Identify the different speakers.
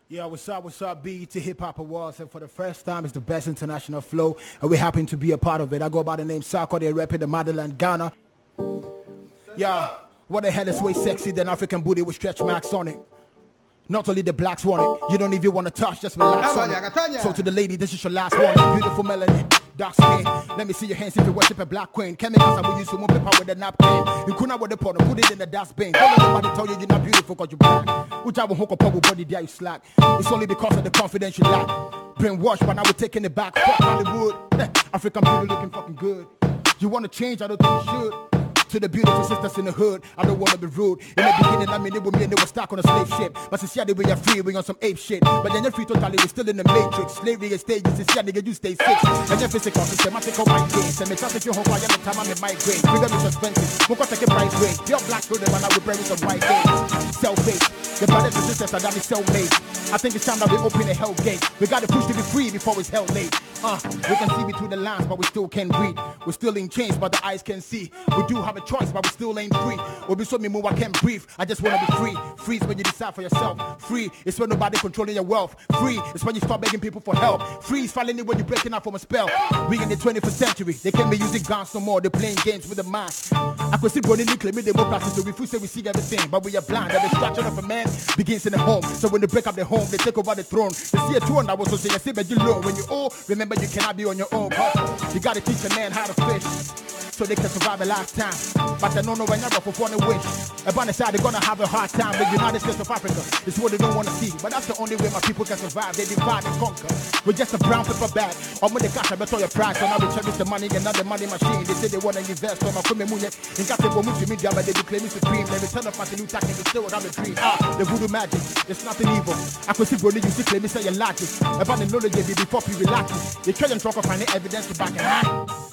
Speaker 1: Yeah, what's up, BET Hip Hop Awards, and for the first time, it's the best international flow, and we happen to be a part of it. I go by the name Sarko, they rep in the motherland, Ghana. Yeah, what the hell is way sexy than African booty with stretch marks on it? Not only the blacks want it, you don't even want to touch, just relax on it. So to the lady, this is your last one, beautiful melanin, dark skin. Let me see your hands if you worship a black queen. Chemicals I will use to move paper with a napkin. You couldn't with the pot, put it in the dustbin. Don't let nobody tell you you're not beautiful because you're black. Which I will hook up with body there you slack. It's only because of the confidence you lack. Brainwashed, but now we're taking it back. Fuck Hollywood, African beauty looking fucking good. You want to change, I don't think you should. To the beautiful sisters in the hood, I don't wanna be rude. In the beginning, I mean, it was me and they were stuck on a slave ship. But since yeah, we are free, we on some ape shit. But then you're free totally, we're still in the matrix. Slavery is stages, since yeah, nigga, you stay fixed. And your physical systematic on my games. And me trust you home, I am the time I'm in my grade. Freedom is expensive, won't take a price range. You're black through them, and I will bury some white games. Self-made, the brothers and sisters are that is self-made. I think it's time that we open the hell gate. We gotta push to be free before it's hell late. We can see between the lines, but we still can't read. We're still in chains, but the eyes can see. We do have a choice, but we still ain't free. Or be so me move, I can't breathe. I just wanna be free. Free is when you decide for yourself. Free is when nobody controlling your wealth. Free is when you start begging people for help. Free is finally when you're breaking out from a spell. We in the 21st century, they can't be using guns no more. They're playing games with the mass. I could see running claim democracy, so we say we see everything, but we are blind. The destruction of a man begins in the home. So when they break up the home, they take over the throne. They see a throne that was so say, I say, but you low. When you old, remember you cannot be on your own. But you gotta teach a man how to fish, so they can survive a lifetime. But I don't know when you're for funny wish. Upon the side, they're gonna have a hard time. The United States of Africa is what they don't wanna see. But that's the only way my people can survive. They divide and conquer. We're just a brown paper bag. I'm with the cash, I bet all your price. So now we cherish the money and not the money machine. They say they wanna invest on my come munye. In case they go media, but they be claiming supreme. They return of Martin Luther King, they still have a dream. The voodoo magic, it's nothing evil. I could see Brody, you see claiming say you're logic. About the knowledge they be before you relax. They try and talk of finding evidence to back it up.